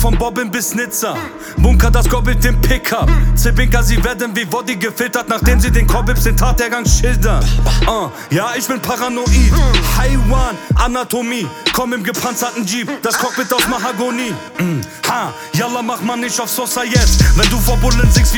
von Bobbin bis Nizza. Bunker, das gobbelt den Pickup. Zibinka, sie werden wie Woddy gefiltert, nachdem sie den Korbibs den Tathergang schildern. Ja, ich bin paranoid. Haiwan, Anatomie. Komm im gepanzerten Jeep, das Cockpit aus Mahagoni. Yalla, mach man nicht auf Sosa jetzt. Wenn du vor Bullen singst wie